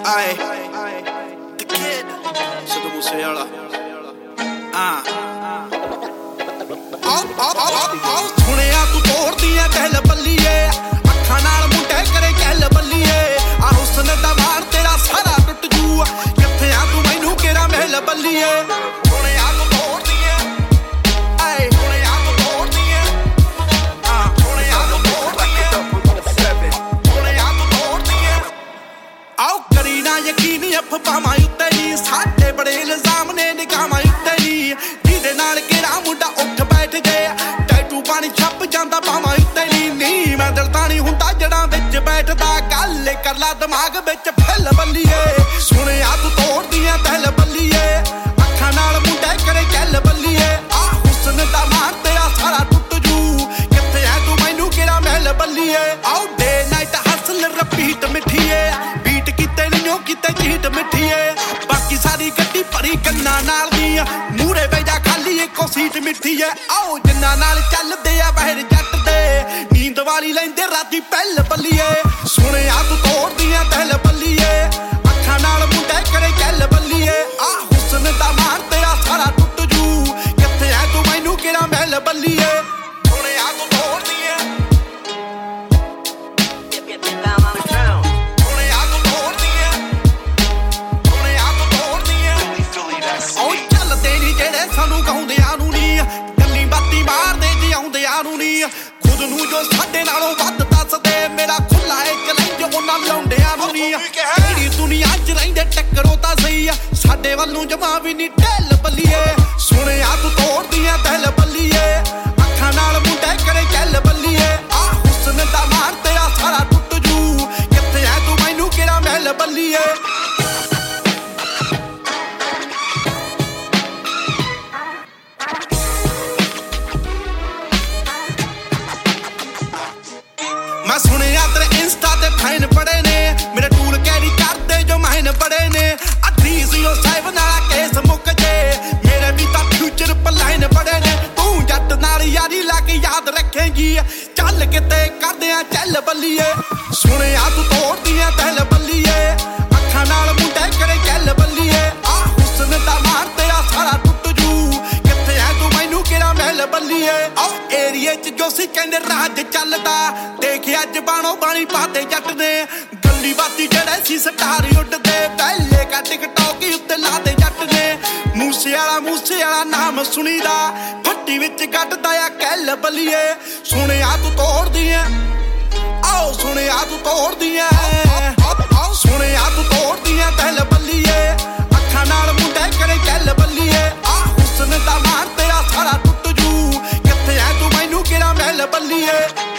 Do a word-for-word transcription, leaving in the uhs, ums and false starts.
Aye, the kid, Sidhu Moosewala. Ah, आओ आओ आओ आओ सुनिया तू तोड़दी है कहल बल्लीए अखां नाल मुंडे करे कहल बल्लीए आ हुस्न दा मार तेरा सारा टुट जू किथे आ तू मैनू केरा महल बल्लीए सुनिया तू तोड़दी है आए सुनिया तू तोड़दी है आ सुनिया तू तोड़दी है सुनिया तू तोड़दी है आओ करी ना यकीन अफवाहां उत्ते नी साडे बड़े इल्जाम ने निगाहां उत्ते नी जिहदे नाल केरा मुंडा उठ बैठ गया टैटू पानी छप जांदा पावां उत्ते नी नी मैं दिल तां नहीं हुंदा जड़ां विच बैठदा गल कर ला दिमाग विच फैल बल्लीए सुनिया तू तोड़दी ऐ तहल बल्लीए अखां नाल मुंडे करे कहल बल्लीए आ हुस्न दा मार तेरा सारा टुट जू किथे ऐ तू मैनू केड़ा महल बल्लीए आओ डे नाइट हसल रिपीट मिठीए बीट किते नहीं किते चीट मिठीए बाकी सारी गड्डी भरी गन्ना नाल दी मूरे बेजा खाली इको सीट मिठी है आओ जिन्ना नाल चलदे आ बहर जट दे नींद वाली लैंदे राती पहल बल्लीए सुनिया तू तोड़दी ऐ तहल बल्लीए अखां नाल मुंडे करे कहल बल्लीए आ हुस्न दा मार तेरा सारा टुट जू किथे ऐ तू मैनू केड़ा महल बल्लीए सुनिया तू तोड़दी ऐ सुनिया तू तोड़दी ऐ सुनिया तू तोड़दी ऐ ओ चलदे नी जेड़े सानू गाउंदियां नू नी गल्ली बाती मारदे जी आउंदियां नू नी खुद नू जो साडे नालों वध दसदे मेरा खुला है चैलेंज उन्हां लौंडियां नू नी केड़ी दुनिया च रहिंदे टक्करों तां सही साडे वल्लों जमा भी नी ढिल बल्लीए सुनिया तू तोड़दी ऐ तहल बल्लीए अखां नाल मुंडे करे कहल बल्लीए आ हुस्न दा मार तेरा सारा टुट जू किथे ऐ तू मैनू केड़ा महल बल्लीए मैं सुनिया तेरे इंस्टा ते फैन पड़े ने मेरे टूल कैरी करदे जो महन बड़े ने अठी ज़ीरो सेवन वाला केस मुक जे मेरे भी तां फ्यूचर प्लान बड़े ने तू जट नाल यारी लाके याद रखेगी चल किते करदे आ चल बल्लीए सुनिया तू तोड़दी ऐ तहल बल्लीए अखां नाल मुंडे करे कहल बल्लीए आ हुस्न दा मार तेरा सारा टुट जू किथे ऐ तू मैनू केड़ा महल बल्लीए आओ एरिया च जोसी कहंदे राज चलदा देख अज बाणो बाणी पाते जट ने गल्ली बाती जेड़े सी स्टार उड्डदे पहले का टिकटॉक उत्ते लादे जट ने मूसेवाला मूसेवाला नाम सुनीदा फट्टी विच गड्डदा आ कहल बल्लीए सुनिया तू तोड़दी ऐ आओ सुनिया तू तोड़दी ऐ आओ सुनिया तू तोड़दी ऐ तहल बल्लीए अखां नाल मुंडे करे कहल बल्लीए आ हुस्न दा मार तेरा सारा टुट जू किथे ऐ तू मैनू केड़ा महल बल्लीए